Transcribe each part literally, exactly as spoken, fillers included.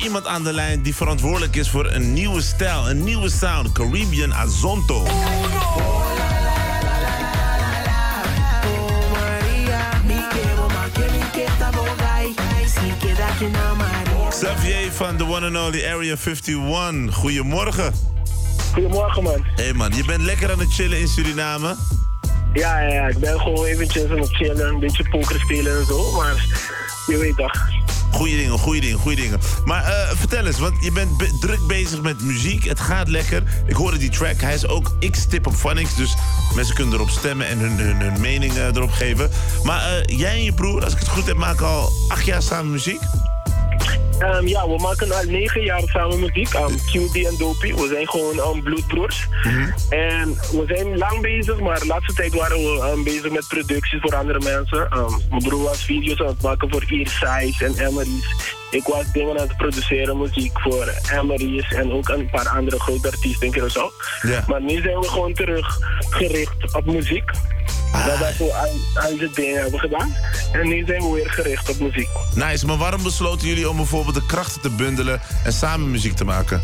iemand aan de lijn die verantwoordelijk is voor een nieuwe stijl, een nieuwe sound. Caribbean Azonto. Xavier van the one and only Area eenenvijftig. Goedemorgen. Goedemorgen, man. Hey man, je bent lekker aan het chillen in Suriname? Ja, ja, ja. Ik ben gewoon eventjes aan het chillen, een beetje poker spelen en zo, maar je weet toch. Goeie dingen, goeie dingen, goeie dingen. Maar uh, vertel eens, want je bent be- druk bezig met muziek. Het gaat lekker. Ik hoorde die track. Hij is ook X-tip op Phonics. Dus mensen kunnen erop stemmen en hun, hun, hun mening uh, erop geven. Maar uh, jij en je broer, als ik het goed heb, maken al acht jaar samen muziek? Um, ja, we maken al negen jaar samen muziek. Um, Q D en Dopey. We zijn gewoon um, bloedbroers. Mm-hmm. En we zijn lang bezig, maar de laatste tijd waren we um, bezig met producties voor andere mensen. Um, mijn broer was video's aan het maken voor Earsize en Emery's. Ik was dingen aan het produceren, muziek voor Emery's en ook een paar andere grote artiesten in Curaçao. Yeah. Maar nu zijn we gewoon terug gericht op muziek. Ah. Dat we al, al die dingen hebben gedaan. En nu zijn we weer gericht op muziek. Nice, maar waarom besloten jullie om bijvoorbeeld de krachten te bundelen en samen muziek te maken?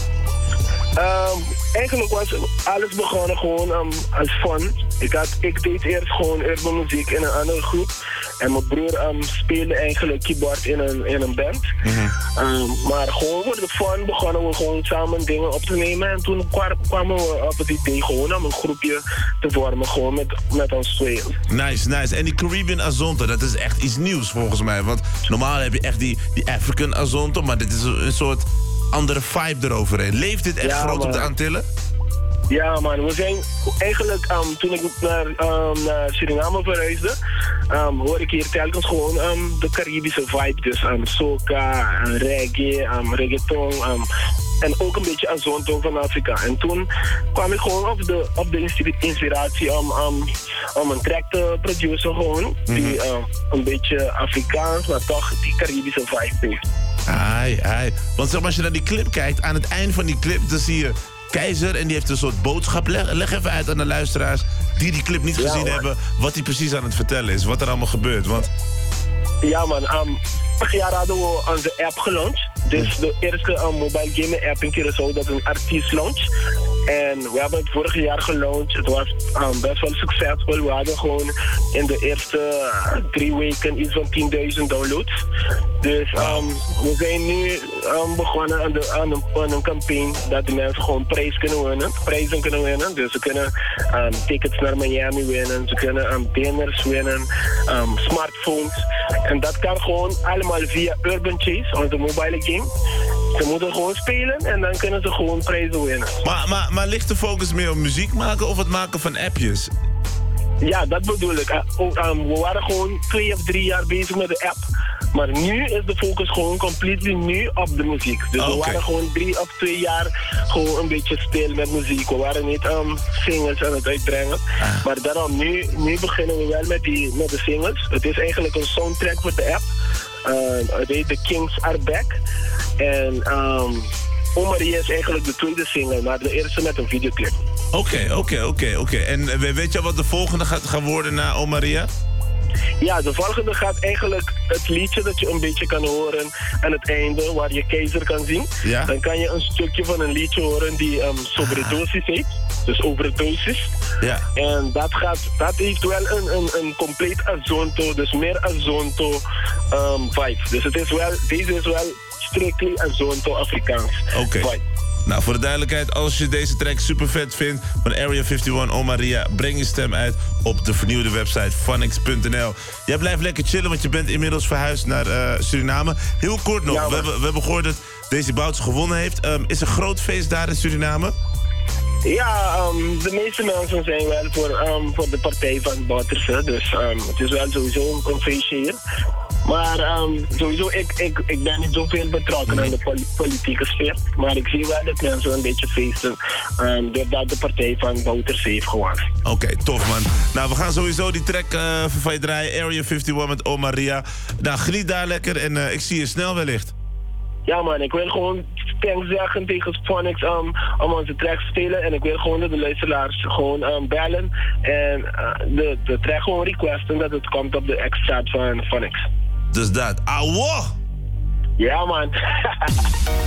Um, eigenlijk was alles begonnen gewoon um, als fun. Ik, had, ik deed eerst gewoon urban muziek in een andere groep. En mijn broer um, speelde eigenlijk keyboard in een, in een band. Mm-hmm. Um, maar gewoon voor de fun begonnen we gewoon samen dingen op te nemen. En toen kwamen we op het idee gewoon om een groepje te vormen. Gewoon met, met ons tweeën. Nice, nice. En die Caribbean Azonto, dat is echt iets nieuws volgens mij. Want normaal heb je echt die, die African Azonto. Maar dit is een soort andere vibe eroverheen. Leeft dit echt ja, groot man. Op de Antillen? Ja man, we zijn eigenlijk, um, toen ik naar, um, naar Suriname verhuisde, um, hoor ik hier telkens gewoon um, de Caribische vibe. Dus um, soca, um, reggae, um, reggaeton um, en ook een beetje Azonto van Afrika. En toen kwam ik gewoon op de, op de inspiratie om, um, om een track te produceren gewoon, mm-hmm. die um, een beetje Afrikaans, maar toch die Caribische vibe heeft. Ai, ai. Want zeg maar, als je naar die clip kijkt, aan het eind van die clip, dan zie je Keizer en die heeft een soort boodschap. Leg, leg even uit aan de luisteraars die die clip niet gezien ja, hebben, wat hij precies aan het vertellen is, wat er allemaal gebeurt. Want... Ja man, um, vorig jaar hadden we onze app gelaunched. Dus de eerste um, mobile gaming app in Curaçao, dat is een artiest launch. En we hebben het vorig jaar gelaunched. Het was um, best wel succesvol. We hadden gewoon in de eerste uh, drie weken iets van tienduizend downloads. Dus um, we zijn nu um, begonnen aan, de, aan, een, aan een campagne dat de mensen gewoon prijs kunnen winnen, prijzen kunnen winnen. Dus ze kunnen um, tickets naar Miami winnen, ze kunnen um, dinners winnen, um, smartphones. En dat kan gewoon allemaal via Urban Chase, onze mobile game. Ze moeten gewoon spelen en dan kunnen ze gewoon prijzen winnen. Maar, maar, maar ligt de focus meer op muziek maken of het maken van appjes? Ja, dat bedoel ik. Uh, um, we waren gewoon twee of drie jaar bezig met de app. Maar nu is de focus gewoon completely nu op de muziek. Dus okay. we waren gewoon drie of twee jaar gewoon een beetje stil met muziek. We waren niet um, singles aan het uitbrengen. Ah. Maar daarom, nu, nu beginnen we wel met, die, met de singles. Het is eigenlijk een soundtrack voor de app. Uh, het heet The Kings Are Back. En um, Omaria is eigenlijk de tweede single, maar de eerste met een videoclip. Oké, oké, oké, oké. En weet je wat de volgende gaat gaan worden na Omaria? Ja, de volgende gaat eigenlijk het liedje dat je een beetje kan horen aan het einde, waar je Keizer kan zien. Ja? Dan kan je een stukje van een liedje horen die um, sobredosis heet. Dus overdosis. Ja. En dat, gaat, dat heeft wel een, een, een compleet Azonto, dus meer Azonto um, vibe. Dus het is wel, deze is wel strictly Azonto Afrikaans. Oké. Okay. Nou, voor de duidelijkheid, als je deze track super vet vindt van Area eenenvijftig, Omaria, breng je stem uit op de vernieuwde website phonics punt n l. Jij blijft lekker chillen, want je bent inmiddels verhuisd naar uh, Suriname. Heel kort nog, ja, we, hebben, we hebben gehoord dat Daisy Bouts gewonnen heeft. Um, is er een groot feest daar in Suriname? Ja, um, de meeste mensen zijn wel voor, um, voor de partij van Bouterse. Dus um, het is wel sowieso een feestje hier. Maar um, sowieso, ik, ik, ik ben niet zoveel betrokken aan de pol- politieke sfeer. Maar ik zie wel dat mensen een beetje feesten um, doordat de partij van Bouterse heeft gewonnen. Oké, okay, tof man. Nou, we gaan sowieso die track uh, van je draaien. Area eenenvijftig met Omaria. Nou, geniet daar lekker en uh, ik zie je snel wellicht. Ja man, ik wil gewoon thanks zeggen tegen Phonics um, om onze track te spelen. En ik wil gewoon dat de luisteraars gewoon um, bellen. En uh, de, de track gewoon requesten dat het komt op de extraat van Phonics. Dus dat. Auwo! Ja man.